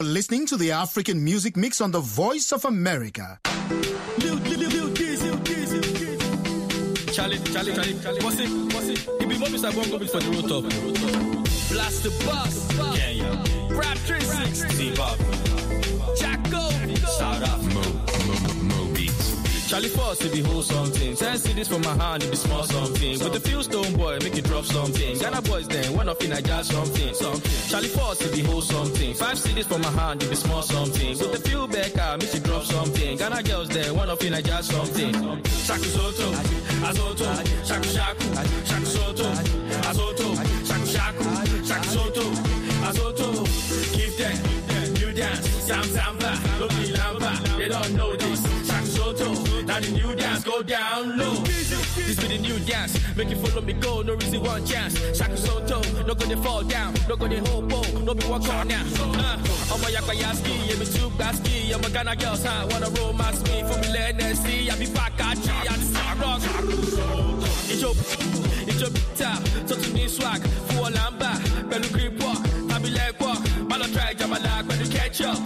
Listening to the African Music Mix on the Voice of America. Charlie. What's it? It be more Mr. Bongo for the road top. Blast the bus. Kenya. Rap 360. Zimbabwe. Jacko. Shout out. Mo Beats. Charlie Foss, it be whole something. 10 CDs from my hand, it be small something. With the few stone boy, make it drop something. Ghana boys then, one of in I just something. Charlie Foss, it be whole something. 5 CDs from my hand, it be small something. With the few Becca, make it drop something. Ghana girls then, one of in I just something. Shaku Soto, Azoto, Shaku Shaku, Shaku Soto, Azoto, Shaku Shaku, Shaku Soto, Azoto. Give them new dance, Samba, Loki Lamba. They don't know this. Shaku Soto. Now the new dance go down low. This be the new dance. Make you follow me go, no reason one chance. Shaku Soto, no gonna fall down, no gonna hopo, no be walk on now. I'm a Yakayaski, I'm a Tubaski, I'm a Ghana girls, huh? Wanna romance me for me let see. I be back at G, I just rock. It's your top, so to me swag, for Lamba, Pelu Creep Walk, Tabi Leg Walk, Malo try Jamala, when you catch up.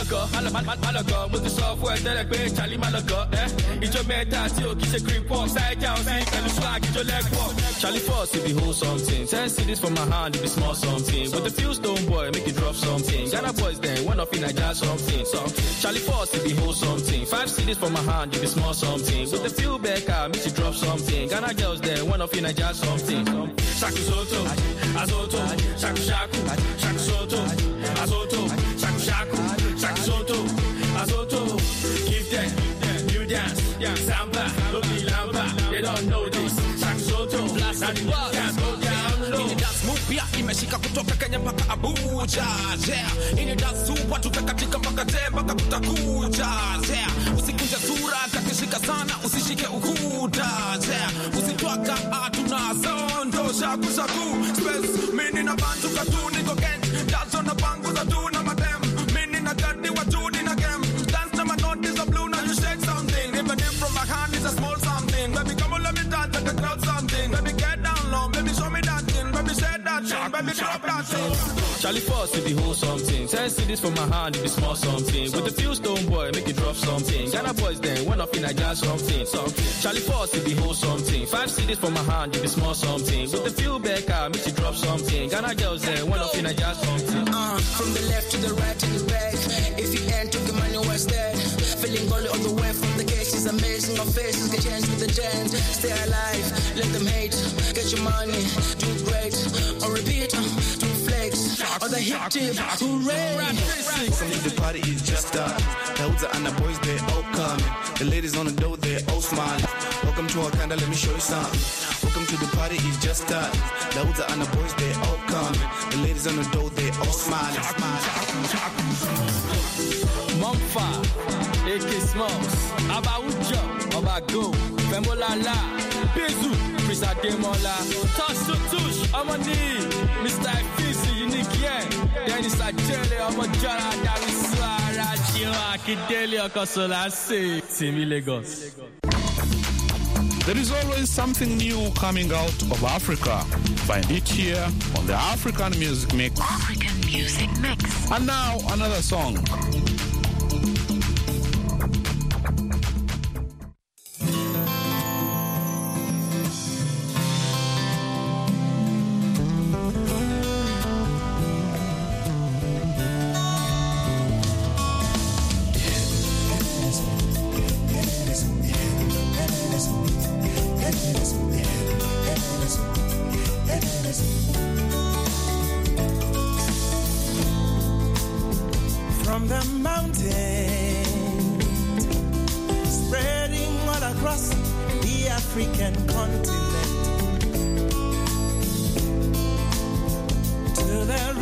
Malaga, with the software that I pay, Charlie Malaga, It's your meta, till kiss a creep walk, side down, see, and swag, it's your leg walk. Charlie Foss, it be whole something. 10 CDs from my hand, it be small something. With the few stone boy, make it drop something. Ghana boys then, one of in I just something. Charlie Foss, it be whole something. 5 CDs from my hand, it be small something. With the few Becca, make it drop something. Ghana girls then, one of in I just something. Shaku Soto, Azoto, Shaku Shaku, Shaku Soto, Azoto, Shaku Shaku, Shaku Soto, Azoto. Give them new dance, Samba, Loki Lamba. They don't know this. Shaku Soto, blast the dance, go down low. Ini dance mpya imeshika kutoka Kenya mpaka Abuja. Ini dance super tutakatika mpaka Temba kutakuja. Usikunja sura kakishika sana usishike ukuta. Usitwaka tunazondo shaku space mini na bantu katuni go ken. Dance on the bangu za tu na madem. Mini na gadi wa tu di na game. Dance na my note is a blue now you shake something. Even if from my hand is a small something. Baby come on let me dance at the crowd something. Baby get down low, baby show me that thing. Baby say that thing, baby drop that thing. Charlie Foss, it be whole something. 10 CDs from my hand, it be small something. With the few stone boy, make it drop something. Ghana boys then, one of in I just something. Charlie Foss, it be whole something. 5 CDs from my hand, it be small something. With the few Becca, make it drop something. Ghana girls then, one of in I just something. From the left to the right to the back. If you ain't took the money, what's that? Feeling all on the way from the gate. She's amazing, her faces get changed with the dance. Stay alive, let them hate. Get your money, do great. On repeat, do flex. On the hip tip, hooray. The party is just started. The hoods and the boys, they all coming. The ladies on the door, they all smiling. Welcome to Wakanda, let me show you something. Welcome to the party, it's just started. The hoods and the boys, they all coming. The ladies on the door, they all smiling. Mumfa, AK Smalls, Abaujo, Obago, Femolala, Bezu, Prisa Demola, Touch to Touch, Amani, Mr. Fizzy, Unique Yang, Dennis Ajele, Amajara, Dariswara, Chio, Akideli, Okosola, say, Simi Lagos. There is always something new coming out of Africa. Find it here on the African Music Mix. African Music Mix. And now, another song. From the mountains, spreading all across the African continent, to the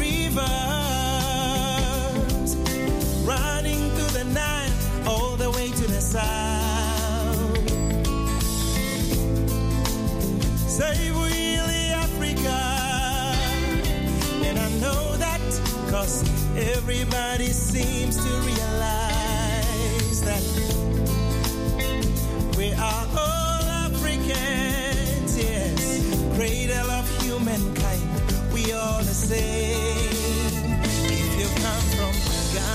rivers, running through the Nile, all the way to the south. Say we Africa, and I know that 'cause everybody seems to realize that we are all Africans, yes, cradle of humankind, we all the same. If you come from Ghana,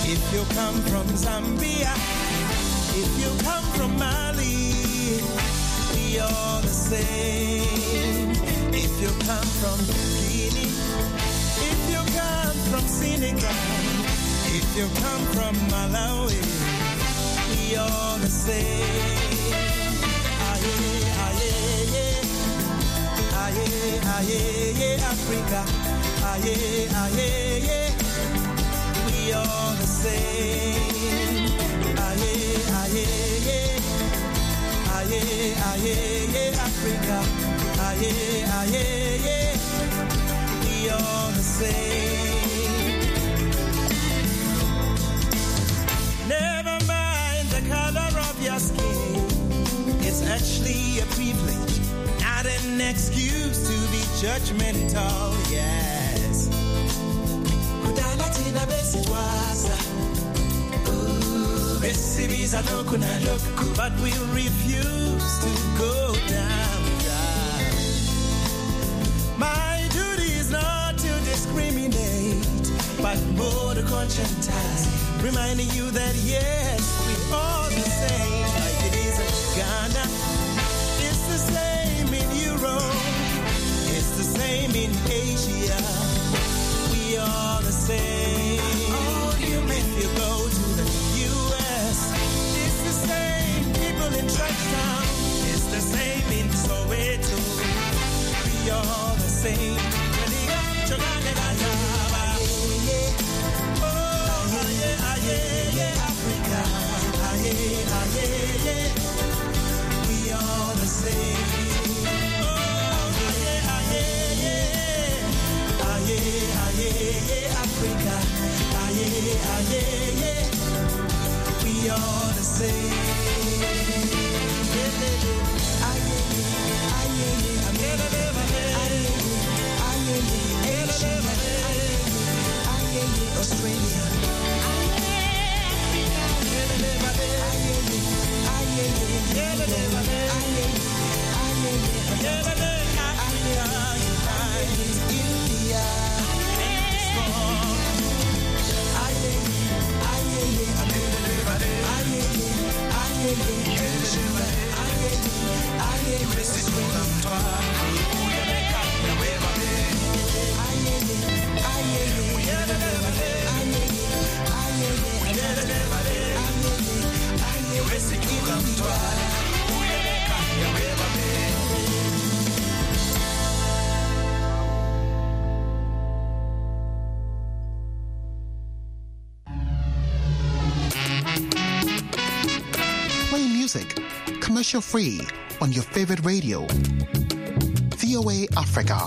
If you come from Zambia, if you come from Mali, we all the same. If you come from Guinea, if you come from Senegal, if you come from Malawi, we all the same. Aye, aye, aye, aye, aye, Africa, aye, aye, aye, we all the same. Aye, aye, aye, aye, aye, Africa, aye, aye, aye, we all the same. Never mind the color of your skin, it's actually a privilege, not an excuse to be judgmental, yes. Kudalatina besitwaza, besibiza lokuna loku, but we refuse to go down. My duty is not to discriminate, but more to conscientize, reminding you that yes, we all the same. Like it is in Ghana, it's the same in Europe, it's the same in Asia. We are the same. Oh, if you go to the US, it's the same people in Churchtown, it's the same in Soweto. We are the same. Africa, we are the same. Africa, we are the same. Australia, commercial free on your favorite radio. VOA Africa.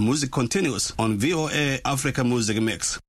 music continues on VOA Africa Music Mix.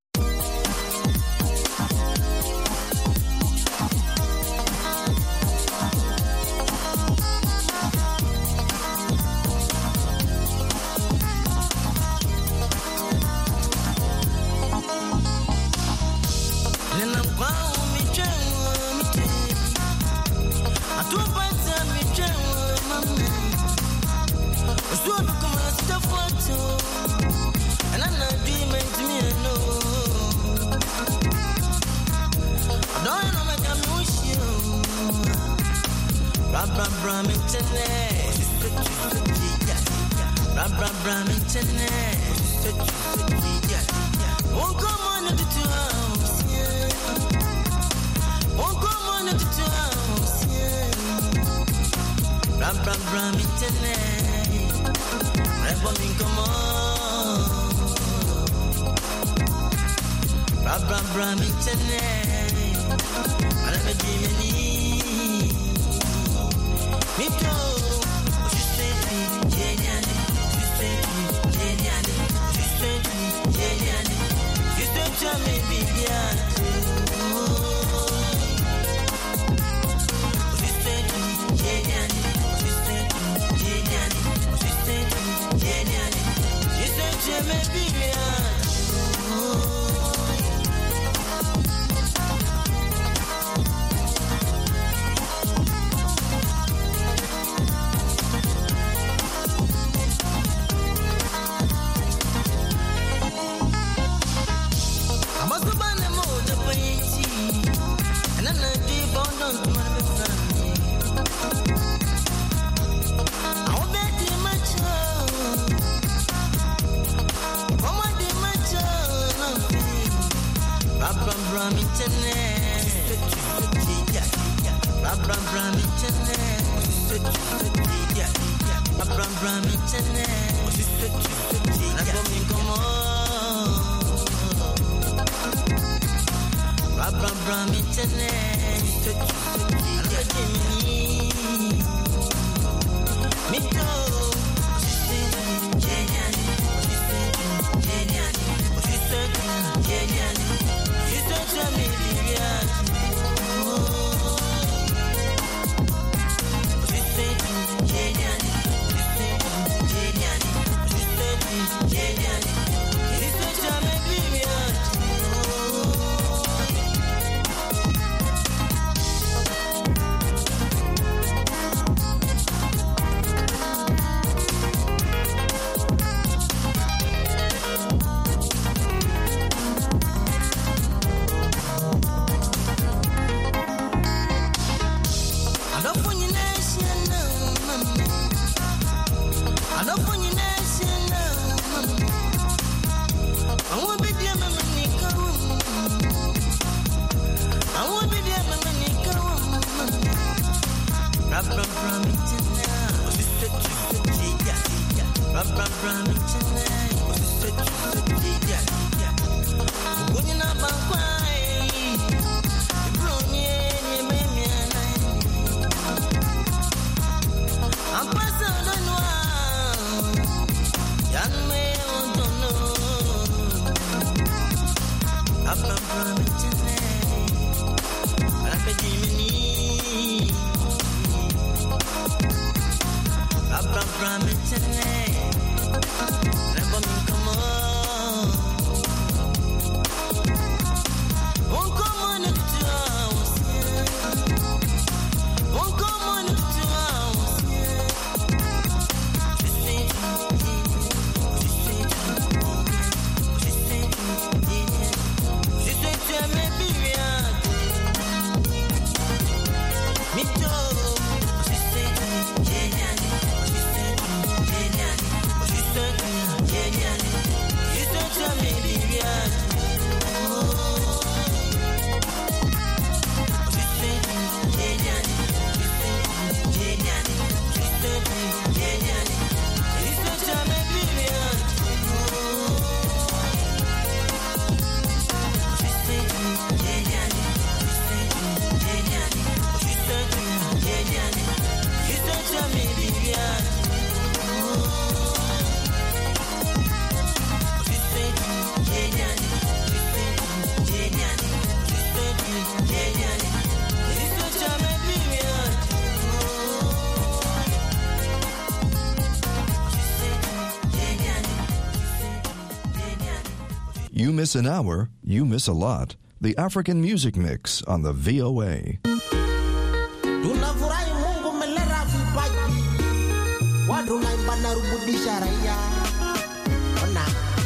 miss an hour, you miss a lot. The African Music Mix on the VOA. Tunafurahi Mungu melera vipaji. Watu naimba na rudisha raia. Ona.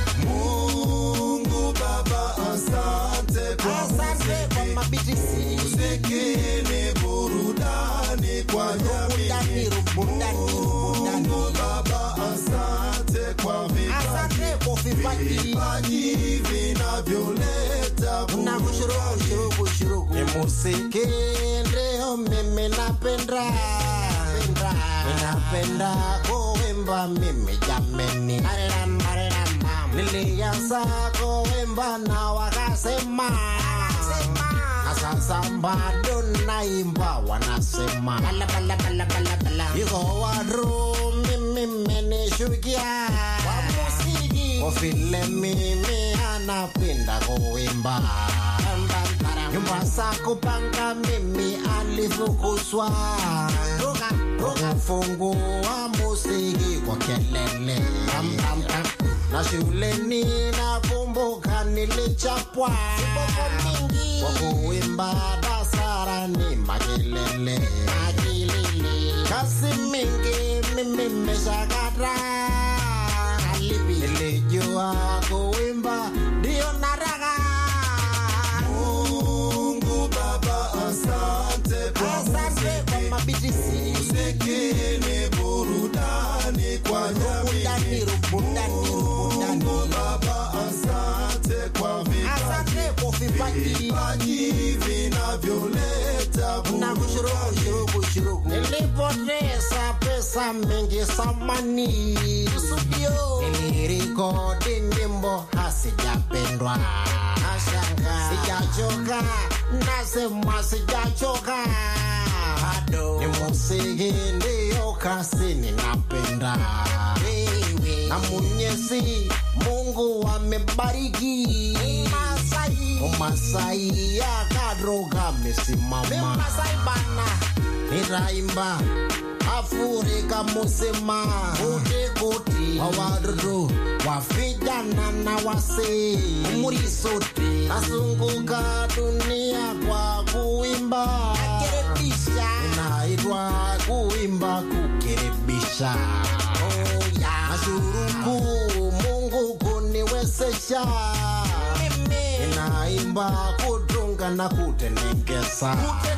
Mungu Baba asante kwa mabiti si. Muziki ni burudani kwa jamii. Burudani. Baba asante kwa vipaji. Asante kwa vipaji. Vipaji vinavyoleta shuru. Ni muziki ndio mimi napenda. Ninapenda kuimba mimi jameni. Nilianza kuimba na wakasema. Sasa bado naimba wanasema. Yuko wadu mimi menishukia. Kwa muziki. Kwa vile mimi anapenda kuimba. Nyumba za kupanga mimi alifukuzwa. Tukafungua muziki kwa kelele. Na shuleni nakumbuka nilichapwa. Kwa kuimba dasarani makelele. Kazi mingi mimi meshakata. Nilijua kuimba ndio nataka. Mungu Baba asante kwa mabiti si. Muziki ni burudani kwa jamii. Burudani. Baba asante kwa vipaji. Vipaji vinavyoleta shuru. Nilipoteza pesa mingi samani. Studio. Nilirekodi nyimbo hasijapendwa. Sijachoka, nasema sijachoka. Ni muziki ndio kazi ninapenda. Na Mwenyezi Mungu amebariki. Masai ya kadroga mesimama. Masai bana. Niraimba Afrika musema. Kote wawadudu wafijana na wase. Umuri sote nasunguka dunia kwa kuimba. Kukerebisha. Inaitwa kuimba kukerebisha. Nashukuru Mungu kuniwezesha. Naimba kutunga na kutenekeza.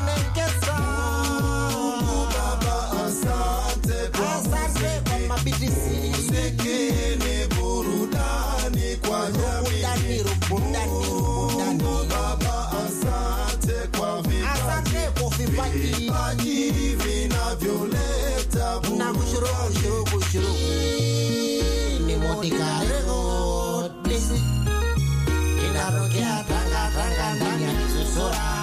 Mungu Baba asante kwa mabiti si. Muziki ni burudani kwa jamii. Burudani. Baba asante kwa vipaji. Vipaji vinavyoleta shuru. Ni motika rego disi. Inarokea tanga ndani ya susura.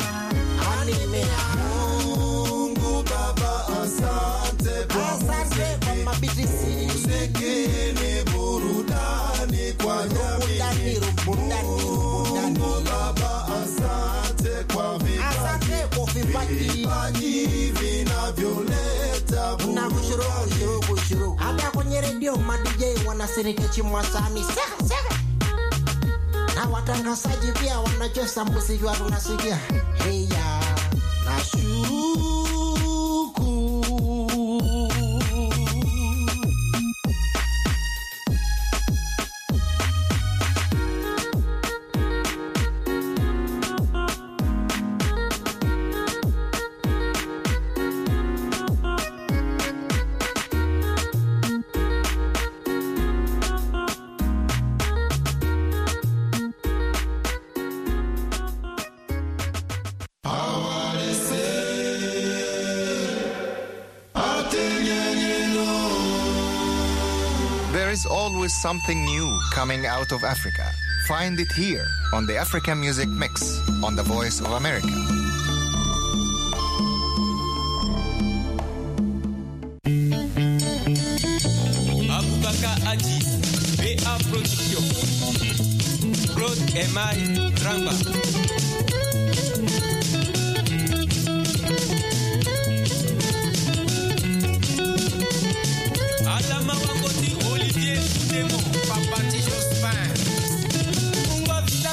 Mungu Baba asante kwa mabiti si. Muziki ni burudani kwa jamii. Burudani. Baba asante kwa vipaji. Vipaji vinavyoleta shuru. Hata kwenye redio ma DJ wanasirike chimwasani. Sega. Na watangazaji pia wanacheza muziki wa tunasikia. Heya. Nashukuru. There is always something new coming out of Africa. Find it here on the African Music Mix on the Voice of America. Abubakar Aji, BA Production. Claude Emai Ramba. Alama Wangoti Olivier Demo, Papa Tijospin. Mungo Vida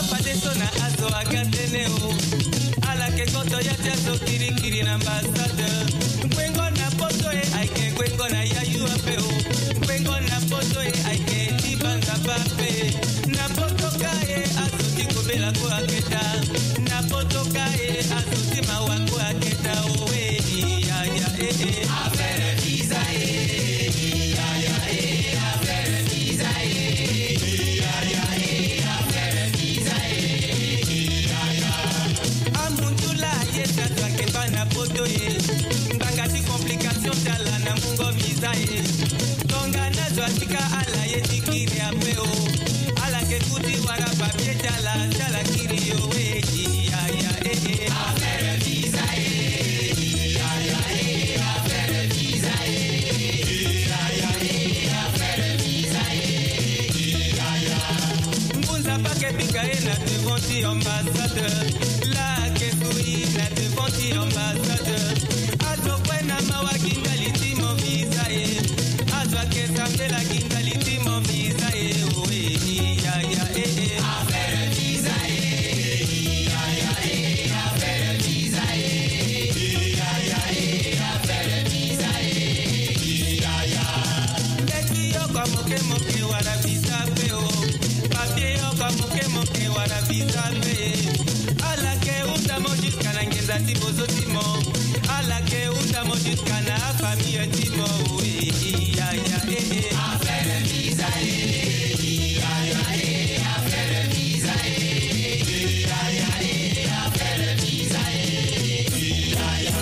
poto ya teso kiri kiri na ambassador. Kwengo na poto e aike kwengo na ya yu apeo. Kwengo na poto e aike tibanza pape. Na poto kae azuti kobela ko aketa. Na poto kae azuti mawa ko aketa owe ya ya afere visa ya ya afere visa ya ya afere visa ya ya amundula yesa twake bana poto ye ngakati complication tala na mungo visa ye tonga na zwatika ala ye tikiri apeo ala ke kuti wara papie tala tala kiri yo we ya ya afere visa ya ya afere visa ya ya afere visa ya ya ngunza pake pika na devant ti ambassadeur la ke fui na devant ti ambassadeur azo kwena mawa kingali ti mo visa azo ke sambela kingali ti mo visa owe ya ya afere visa ya ya afere visa ya ya afere visa ya ya beti yo como que moke wara visa peo papier yo como que moke wara visa pe ala que usamos jusqu'à ngeza ti bozotimo ala que usamos jusqu'à na famille timo oui ya ya afere visa ya ya afere visa ya ya afere visa ya ya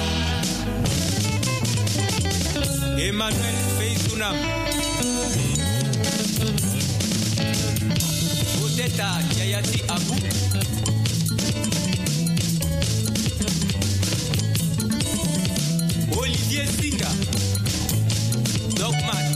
Emmanuel Feisunam Odeta Yayati Abu Olivier Singa Dogmat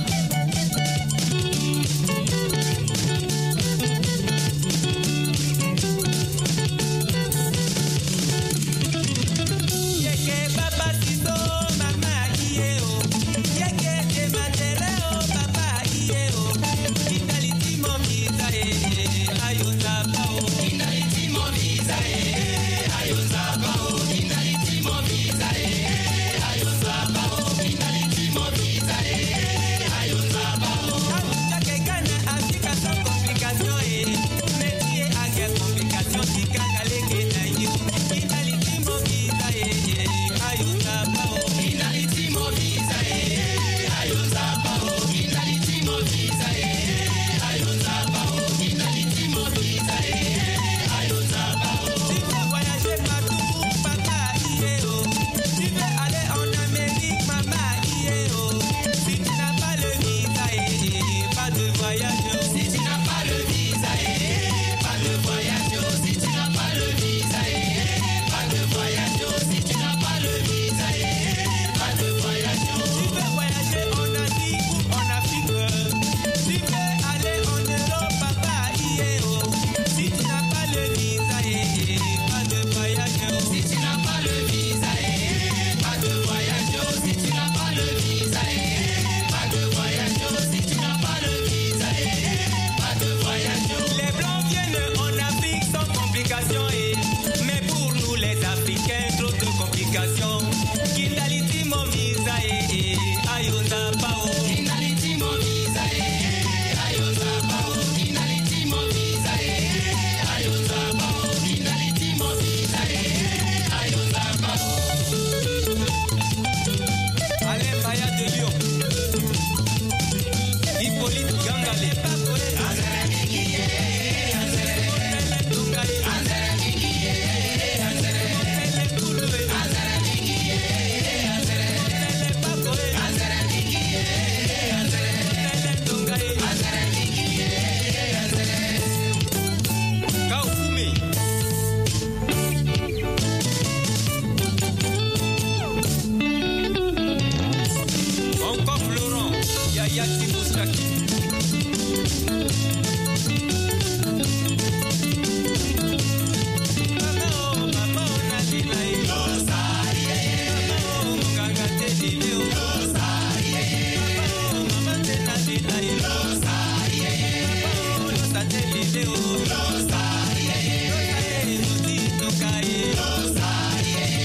Yeke Baba Tito Mama Ieo Yeke Tematero Baba Ieo Italiti Momisa Ayuza Pao Italiti Momisa Ayuza Pao Italiti Momisa Ayuza Pao Italiti Momisa Ayuza Pao Ayuza que gana Africa sans complication Métier à quelle complication Tika Kaleke na you Italiti Momisa Ayuza Pao Italiti Momisa Ayuza Pao Italiti Momisa Ayuza Pao Italiti Momisa Ayuza Pao Tu veux voyager partout papa Ieo Tu veux aller en Amérique maman Ieo Si tu n'as pas le visa pas de voyage Si tu n'as pas le visa pas de voyage Si tu n'as pas le visa pas de voyage Si tu n'as pas le visa pas de voyage Tu veux voyager en Asie ou en Afrique Tu veux aller en Europe papa Ieo Si tu n'as pas le visa pas de voyage Si tu n'as pas le visa pas de voyage Si tu n'as pas le visa pas de voyage Si tu n'as pas le visa pas de voyage Les blancs viennent en Afrique sans complications mais pour nous les Africains trop de complications Kindaliti mo visa ayuza pao Kindaliti mo visa ayuza pao Kindaliti mo visa ayuza pao Kindaliti mo visa ayuza pao Alain Baya de Lyon Hippolyte Gangale Azere Mikiye Azere Tungai Azere Mikiye Azere Kulwe Azere Mikiye Azere Pakoe Azere Mikiye Azere Tungai Azere Mikiye Azere Kaufumi Encore Florent Yaya Tiboussaki Mama oh Nadilai Losarie Mama oh Munganga Tedileo Losarie Mama oh Mama Nadilai Losarie Mama oh Losa Tedileo Losarie Losarie Loti Tokai Losarie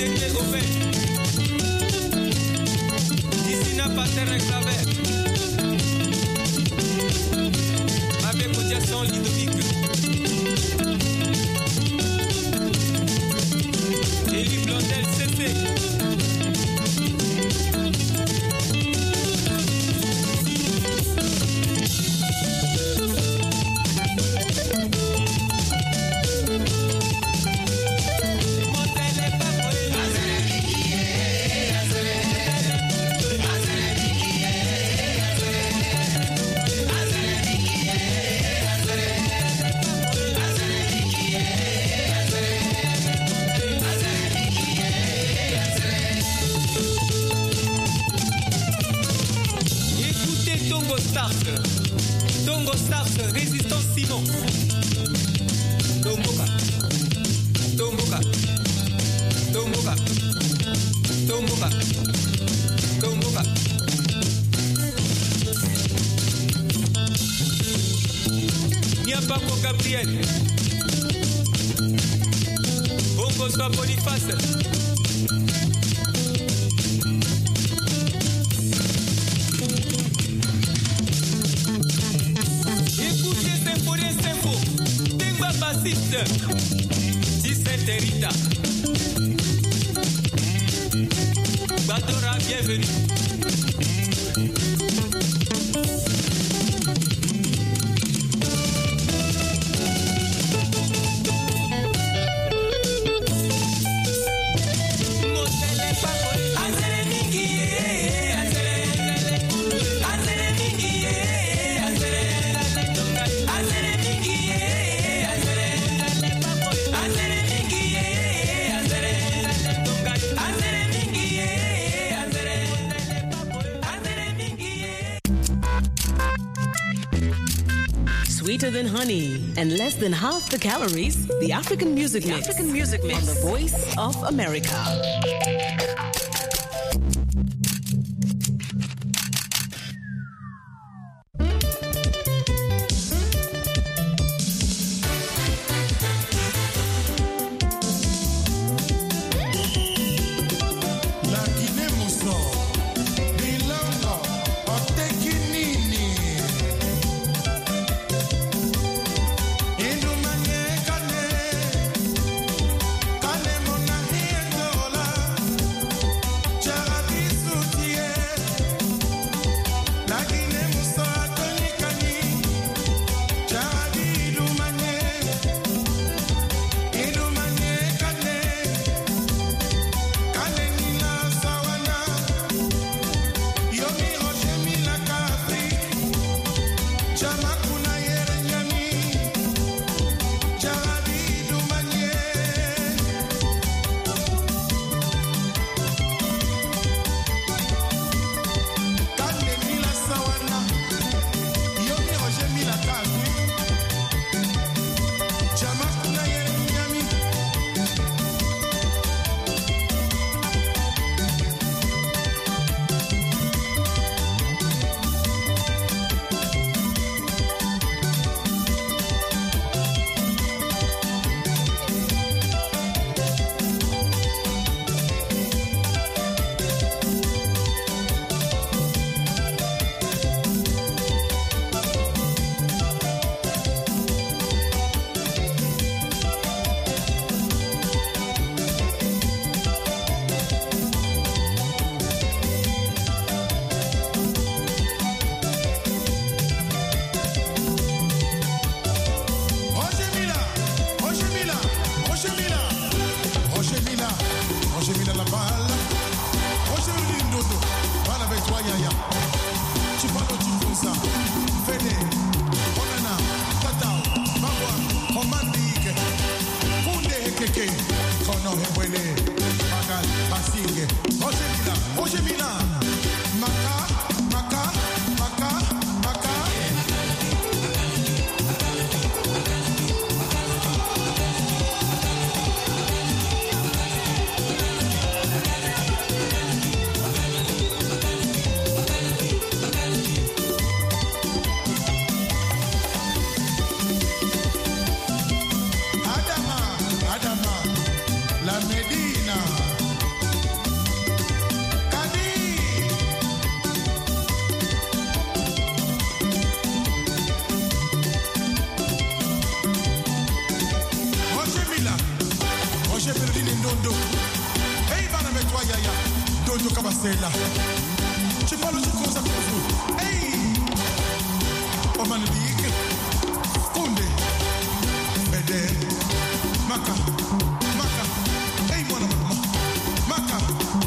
Sweeter than honey and less than half the calories. The African Music Mix. African Music Mix on the Voice of America. Kane mona hiendola Marcela. Tu parles de cause à cause. Hey! Oman League. Kunde. Bede. Maka. Maka. Hey, mwana mama. Maka.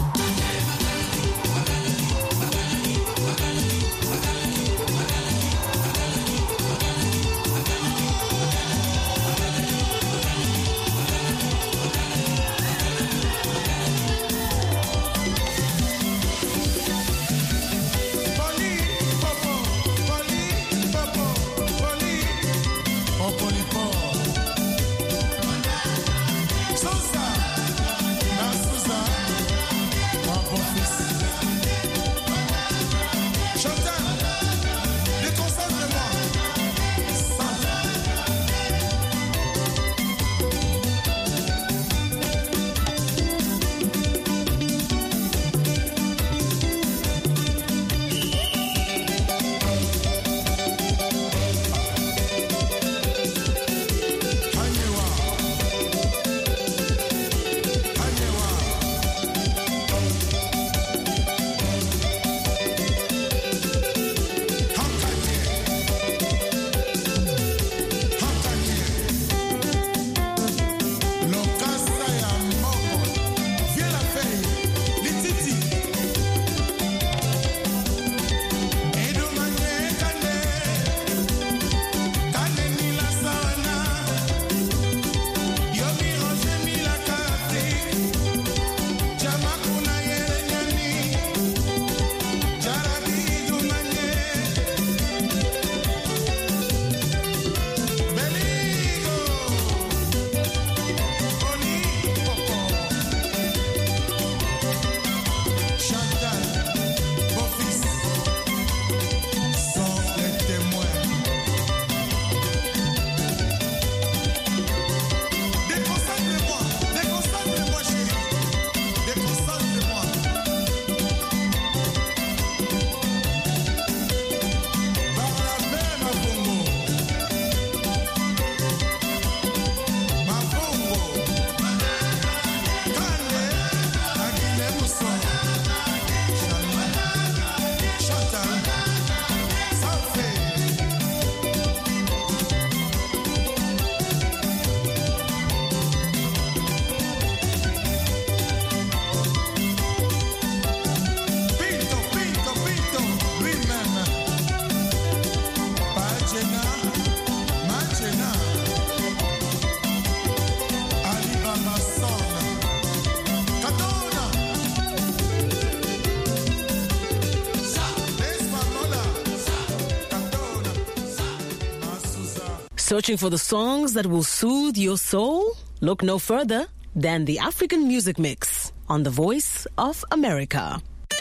Searching for the songs that will soothe your soul? Look no further than the African Music Mix on The Voice of America.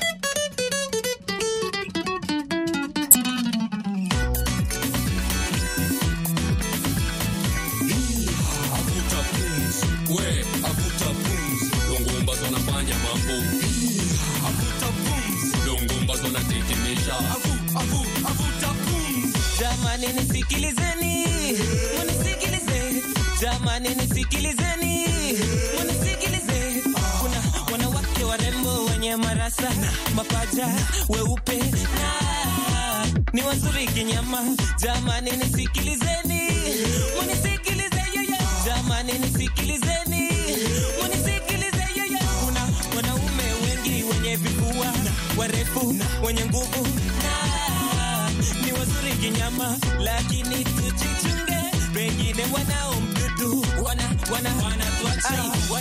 Jamani nisikilizeni, munisikilize. Jamani nisikilizeni, munisikilize. Kuna wanawake warembo wenye marasa, mapaja weupe na ni wazuri kinyama. Jamani nisikilizeni, munisikilize yoyo. Jamani nisikilizeni, munisikilize yoyo. Kuna wanaume wengi wenye vifua warefu wenye nguvu ni wazuri kinyama, lakini tujichunge, wengine wanaomdudu wanatuacha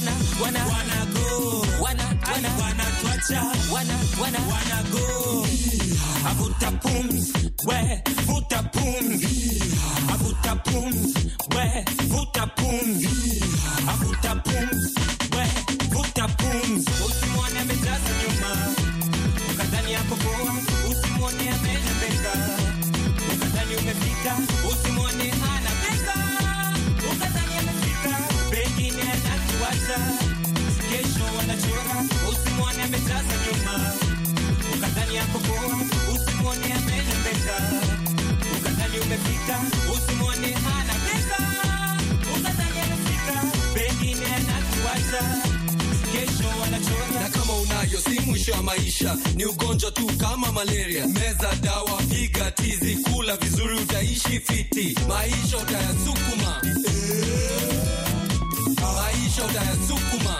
go avuta pumzi we vuta pumzi avuta pumzi we vuta pumzi avuta pumzi we vuta pumzi usimwone amejaza nyuma ukadhani yako poa usimwone amejembeka ukadhani umefika usimwone ana pesa ukadhani amefika pengine anatuacha kesho wanachora usimwone amejaza nyuma ukadhani yako poa usimwone amejembeka ukadhani umefika usimwone ana pesa ukadhani amefika pengine anatuacha kesho wanachora na kama unayo si mwisho ya maisha ni ugonjwa tu kama malaria. Meza dawa, piga tizi, kula vizuri utaishi fiti. Maisha utayasukuma, maisha utayasukuma.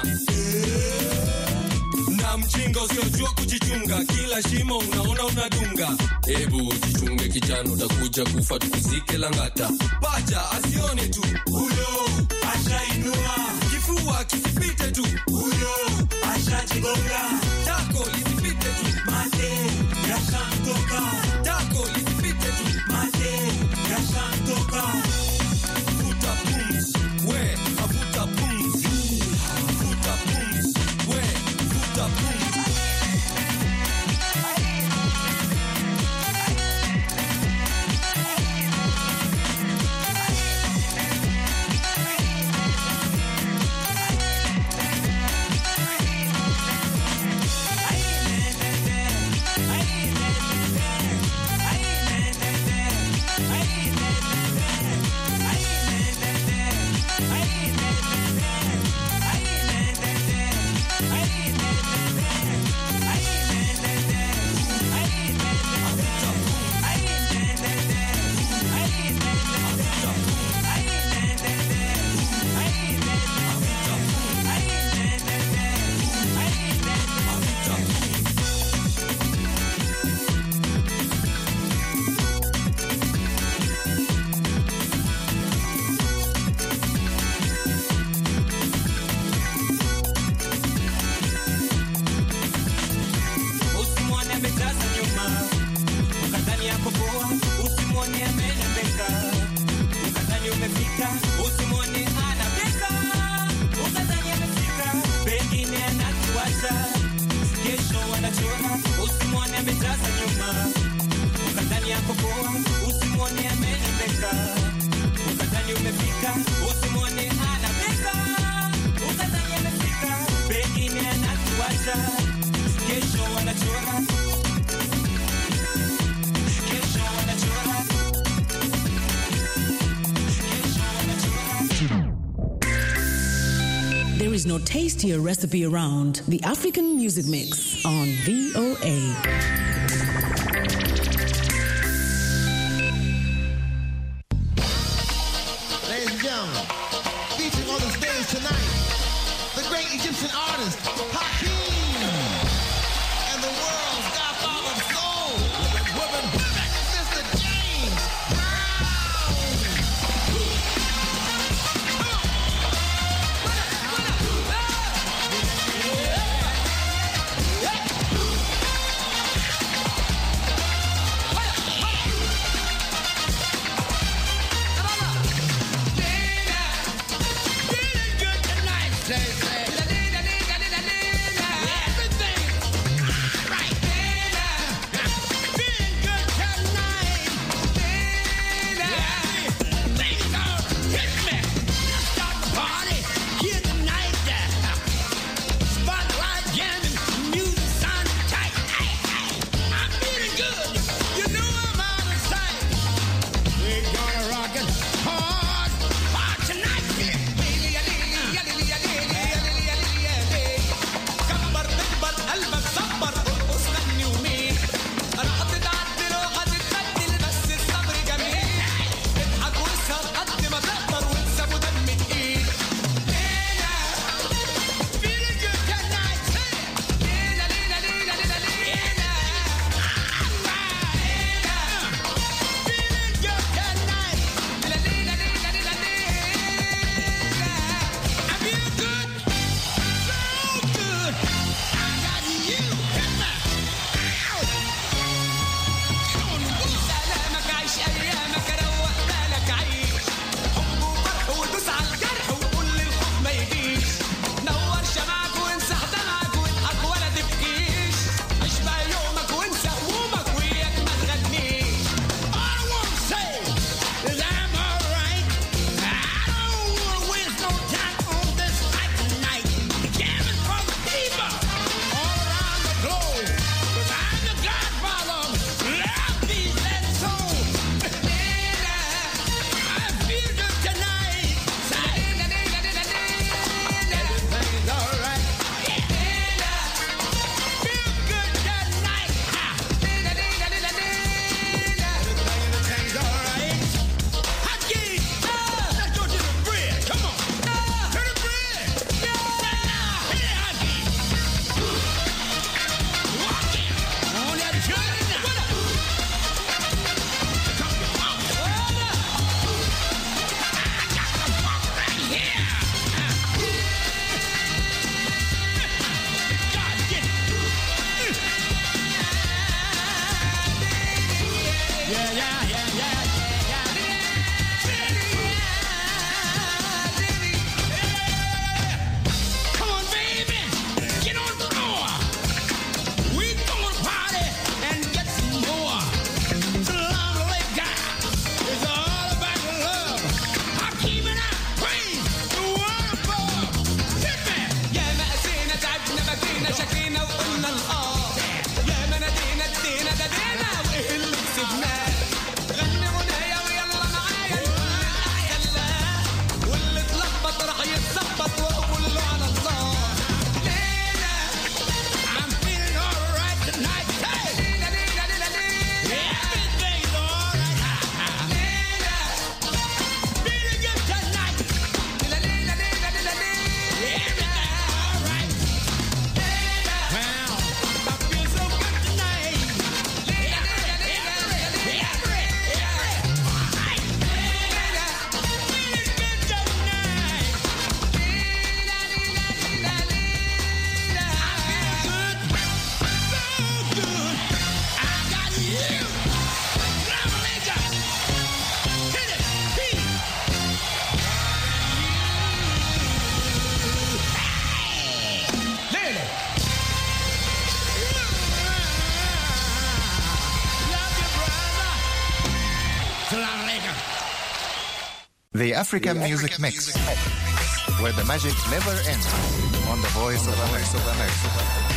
Na mjinga usiojua kujichunga, kila shimo unaona unadunga. Ebu jichunge kijana, utakuja kufa tukuzike Langata. Paja asione tu huyo ashainua, kifua kisipite tu huyo ashajigonga. Tako lisipite tu mate yashamtoka, tako lisipite tu mate yashamtoka. Futa pumzi, we afuta pumzi, futa pumzi, we futa pumzi. There is no tastier recipe around. The African Music Mix on VOA. Ladies and gentlemen, featuring on the stage tonight, the great Egyptian artist, Hakeem, and the world's godfather of soul, Mr. James Say, say. The African Music Mix, where the magic never ends, on the Voice of America.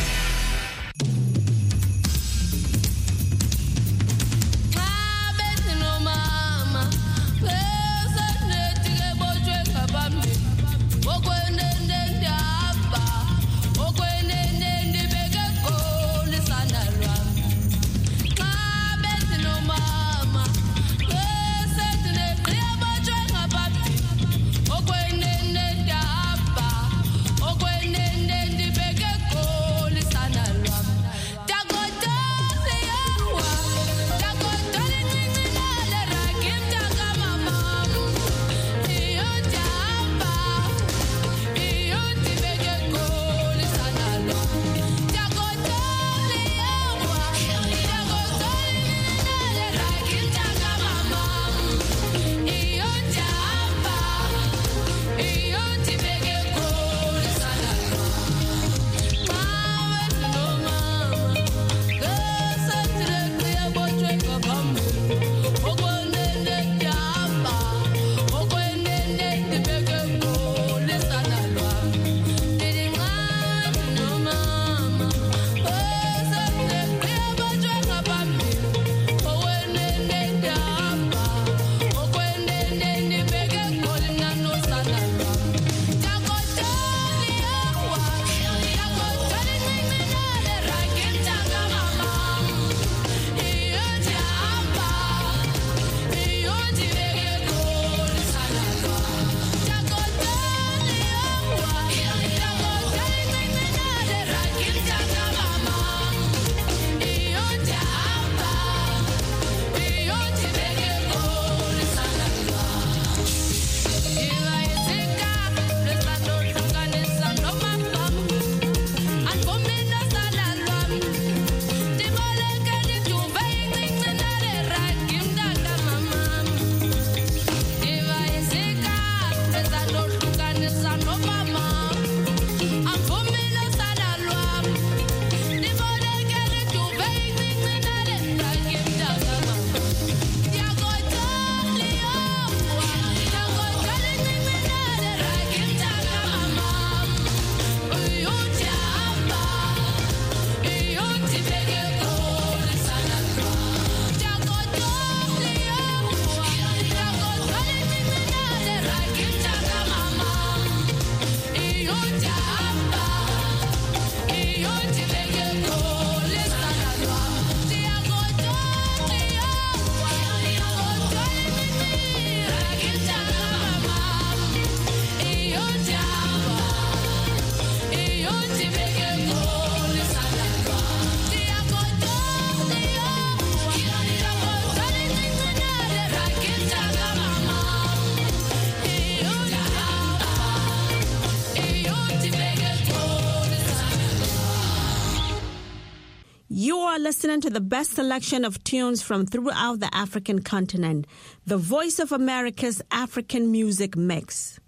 are listening to the best selection of tunes from throughout the African continent. The Voice of America's African Music Mix.